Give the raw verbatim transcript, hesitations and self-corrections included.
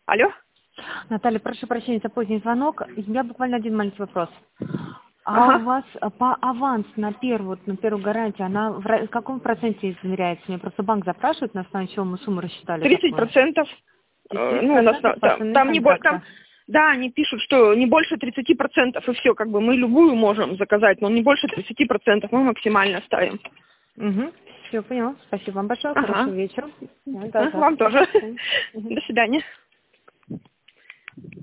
Алло? Наталья, прошу прощения за поздний звонок. Я буквально один маленький вопрос. А Ага. у вас по аванс на первую, на первую гарантию, она в ра- каком проценте измеряется? Мне просто банк запрашивает, на основании чего мы сумму рассчитали тридцать такую. процентов. Э, Ну, у нас десять процентов на- по там, цене там не бо- там, контракта. да, они пишут, что не больше тридцати процентов, и все, как бы мы любую можем заказать, но не больше тридцати процентов мы максимально ставим. Угу. Все, поняла. Спасибо вам большое. Ага. Хорошего вечера. Да, А, да, Вам тоже. да. До свидания.